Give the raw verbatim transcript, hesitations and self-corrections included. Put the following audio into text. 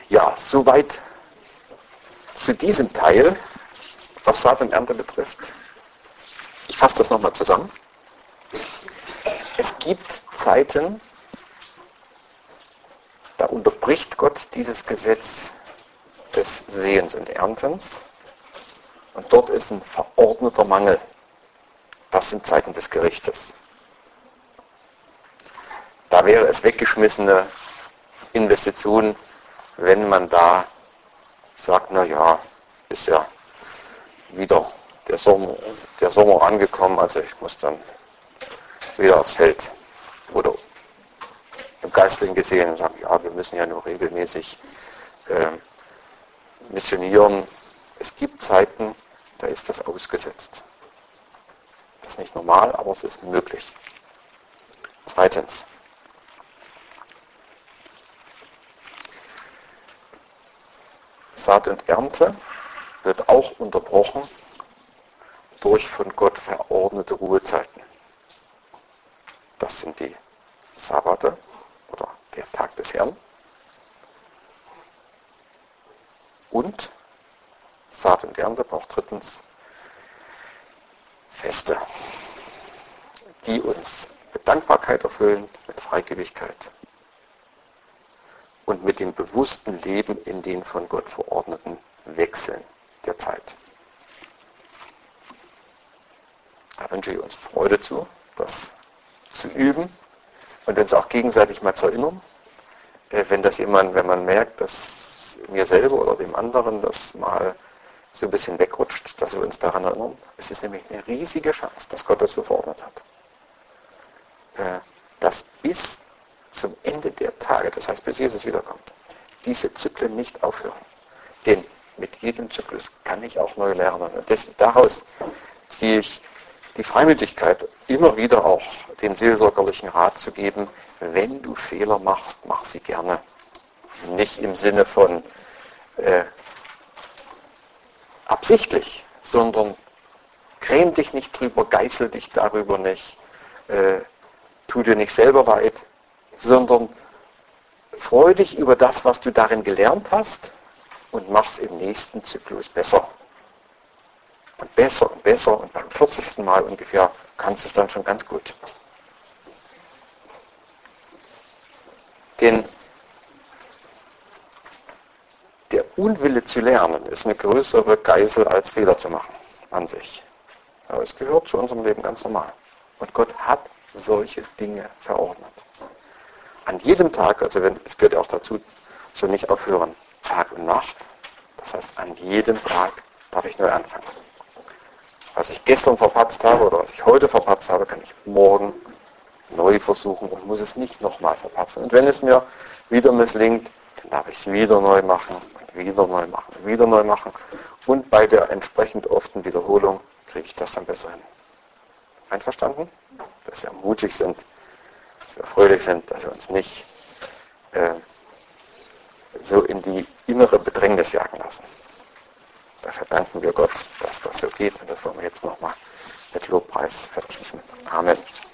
Ja, soweit zu diesem Teil, was Saat und Ernte betrifft. Ich fasse das nochmal zusammen. Es gibt Zeiten, da unterbricht Gott dieses Gesetz des Säens und Erntens und dort ist ein verordneter Mangel. Das sind Zeiten des Gerichtes. Da wäre es weggeschmissene Investition, wenn man da sagt, na ja, ist ja wieder der Sommer, der Sommer angekommen, also ich muss dann wieder aufs Feld. Oder im Geistlichen gesehen sagen, ja, wir müssen ja nur regelmäßig äh, missionieren. Es gibt Zeiten, da ist das ausgesetzt. Das ist nicht normal, aber es ist möglich. Zweitens. Saat und Ernte wird auch unterbrochen durch von Gott verordnete Ruhezeiten. Das sind die Sabbate oder der Tag des Herrn. Und Saat und Ernte braucht drittens Feste, die uns mit Dankbarkeit erfüllen, mit Freigebigkeit und mit dem bewussten Leben in den von Gott verordneten Wechseln der Zeit. Da wünsche ich uns Freude zu, das zu üben und uns auch gegenseitig mal zu erinnern, wenn das jemand, wenn man merkt, dass mir selber oder dem anderen das mal so ein bisschen wegrutscht, dass wir uns daran erinnern. Es ist nämlich eine riesige Chance, dass Gott das so verordnet hat. Dass bis zum Ende der Tage, das heißt bis Jesus wiederkommt, diese Zyklen nicht aufhören. Denn mit jedem Zyklus kann ich auch neu lernen. Und das, daraus ziehe ich die Freimütigkeit, immer wieder auch den seelsorgerlichen Rat zu geben, wenn du Fehler machst, mach sie gerne. Nicht im Sinne von äh, absichtlich, sondern gräm dich nicht drüber, geißel dich darüber nicht, äh, tu dir nicht selber leid, sondern freu dich über das, was du darin gelernt hast und mach's im nächsten Zyklus besser. Und besser und besser und beim vierzigsten Mal ungefähr kannst du es dann schon ganz gut. Denn der Unwille zu lernen ist eine größere Geißel als Fehler zu machen an sich. Aber es gehört zu unserem Leben ganz normal. Und Gott hat solche Dinge verordnet. An jedem Tag, also wenn, es gehört auch dazu, so nicht aufhören, Tag und Nacht. Das heißt, an jedem Tag darf ich neu anfangen. Was ich gestern verpatzt habe oder was ich heute verpatzt habe, kann ich morgen neu versuchen und muss es nicht nochmal verpatzen. Und wenn es mir wieder misslingt, dann darf ich es wieder neu machen und wieder neu machen und wieder neu machen. Und bei der entsprechend often Wiederholung kriege ich das dann besser hin. Einverstanden? Dass wir mutig sind, dass wir fröhlich sind, dass wir uns nicht äh, so in die innere Bedrängnis jagen lassen. Dafür danken wir Gott, dass das so geht und das wollen wir jetzt nochmal mit Lobpreis vertiefen. Amen.